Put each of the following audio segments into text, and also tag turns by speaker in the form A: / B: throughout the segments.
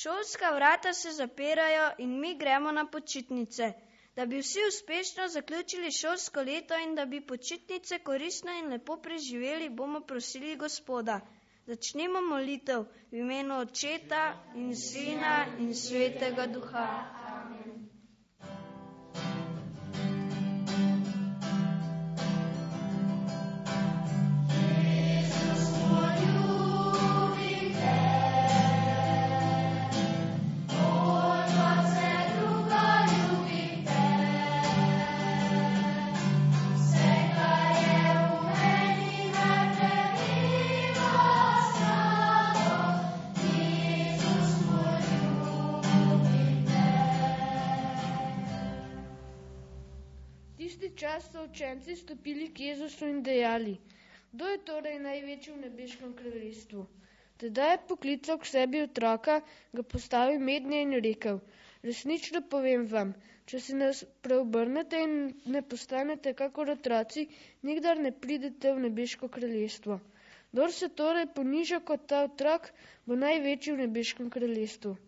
A: Šolska vrata se zapirajo in mi gremo na počitnice. Da bi vsi uspešno zaključili šolsko leto in da bi počitnice koristno in lepo preživeli, bomo prosili Gospoda. Začnimo molitev v imenu Očeta in Sina in Svetega Duha.
B: Tisti čas so učenci stopili k Jezusu in dejali: Kdo je torej največji v nebeškem kraljestvu? Tedaj je poklical k sebi otroka, ga postavil mednje in rekel: Resnično povem vam, če se ne preobrnete in ne postanete kakor otroci, nikdar ne pridete v nebeško kraljestvo. Kdor se torej poniža kot ta otrok, bo največji v nebeškem kraljestvu.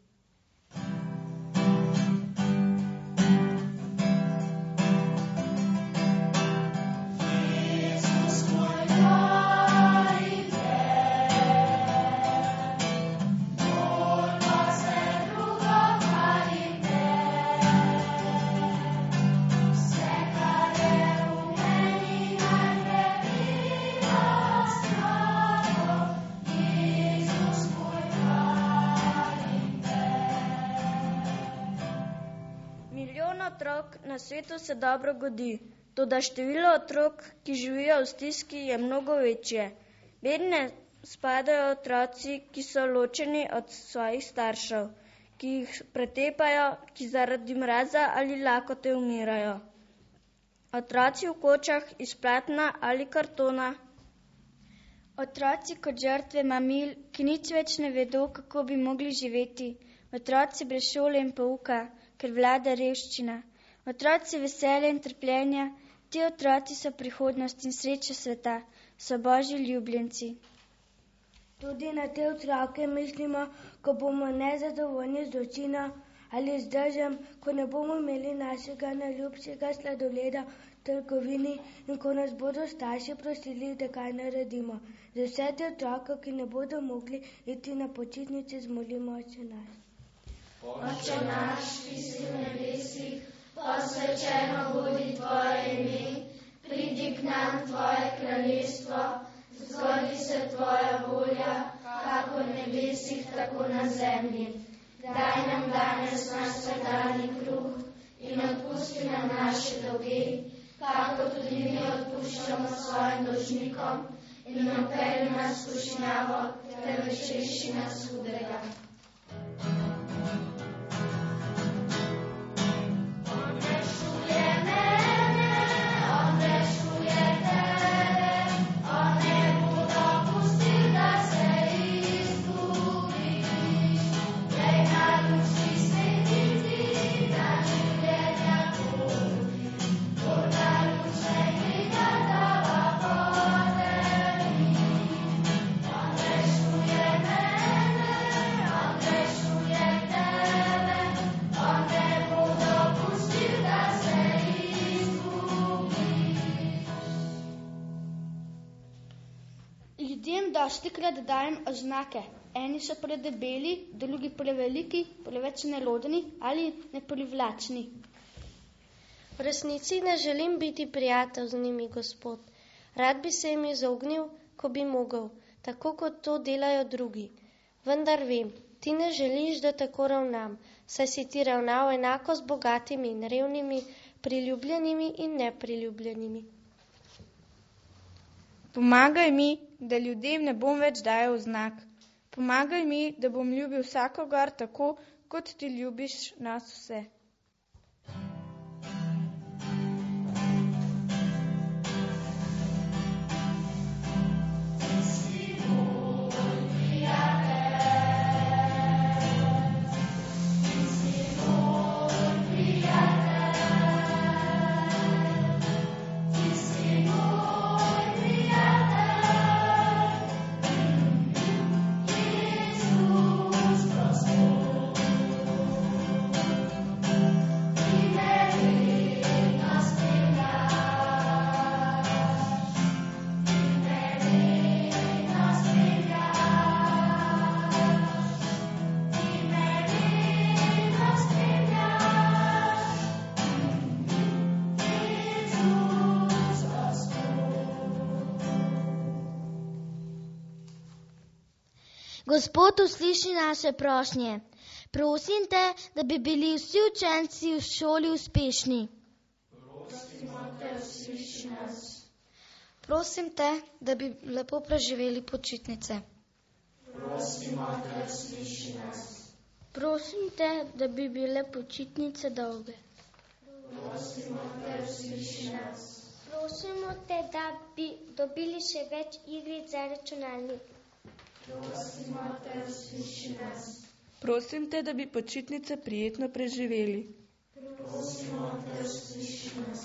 A: Otrok na svetu se dobro godi, toda število otrok, ki živijo v stiski, je mnogo večje. Mednje spadajo otroci, ki so ločeni od svojih staršev, ki jih pretepajo, ki zaradi mraza ali lakote umirajo. Otroci v kočah iz platna ali kartona.
C: Otroci kot žrtve mamil, ki nič več ne vedo, kako bi mogli živeti. Otroci brez šole in pouka, ker vlada revščina. Otroci veselja in trpljenja, ti otroci so prihodnost in sreča sveta, so Božji ljubljenci.
D: Tudi na te otroke mislimo, ko bomo nezadovoljni z vročino ali z dežjem, ko ne bomo imeli našega najljubšega sladoleda v trgovini in ko nas bodo starši prosili, da kaj naredimo. Za vse te otroke, ki ne bodo mogli iti na počitnice, zmolimo Oče naš.
E: Oče naš, ki si v nebesih, posvečeno bodi tvoje ime, pridi k nam tvoje kraljestvo, zgodi se tvoja volja, kako v nebesih, tako na zemlji. Daj nam danes naš vsakdanji kruh in odpusti nam naše dolge, kako tudi mi odpuščamo svojim dolžnikom, in ne vpelji nas v skušnjavo, temveč reši nas hudega.
C: Ljudem dostikrat dajem oznake. Eni so predebeli, drugi preveliki, preveč nerodni ali neprivlačni.
F: V resnici ne želim biti prijatelj z njimi, Gospod. Rad bi se jim izognil, ko bi mogel, tako kot to delajo drugi. Vendar vem, ti ne želiš, da tako ravnam, saj si ti ravnal enako z bogatimi in revnimi, priljubljenimi in nepriljubljenimi.
G: Pomagaj mi, da ljudem ne bom več dajal znak. Pomagaj mi, da bom ljubil vsakogar tako, kot ti ljubiš nas vse.
E: Jezus, prosper.
H: Gospod usliši naše prošnje. Prosim te, da bi bili vsi učenci v šoli uspešni.
A: Prosimo te, usliši nas.
H: Prosim te, da bi lepo preživeli počitnice.
A: Prosimo te, usliši nas.
C: Prosim te, da bi bile počitnice dolge.
A: Prosimo te, usliši nas.
I: Prosimo te, da bi dobili še več igric za računalnik.
A: Prosimo te, usliši nas.
J: Prosim te, da bi počitnice prijetno preživeli.
A: Prosimo te, usliši nas.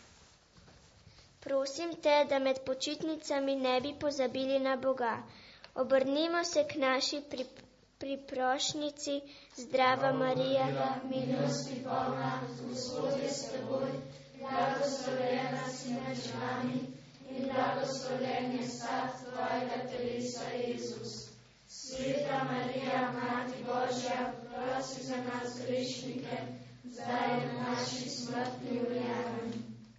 I: Prosim te, da med počitnicami ne bi pozabili na Boga. Obrnimo se k naši priprošnjici, zdrava Marija,
A: milosti polna, Gospod je s teboj, blagoslovljena si med ženami in blagoslovljen je sad tvojega telesa, Jezus. Sveta Marija, Mati Božja, prosi za nas grešnike, zdaj in v naši smrtni uri. Amen.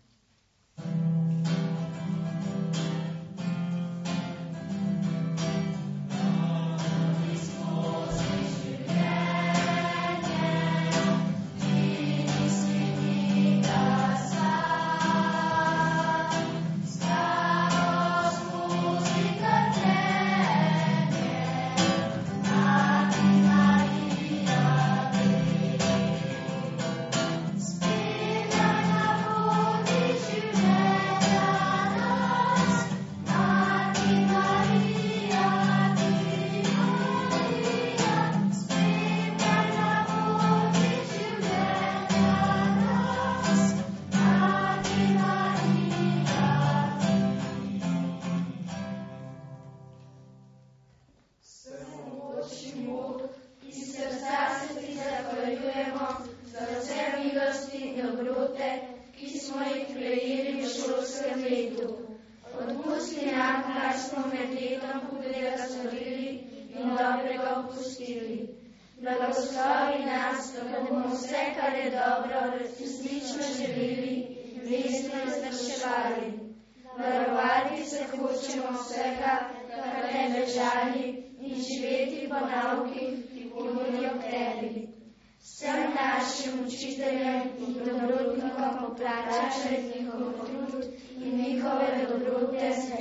A: Blagoslovi nas, da bomo vse, kar je dobro, resnično želeli, vestno izvrševali. Varovati se hočemo vsega, kar tebe žali, in živeti po naukih, ki vodijo k tebi. Vsem našim učiteljem in dobrotnikom poplačaj njihov trud in njihove dobrote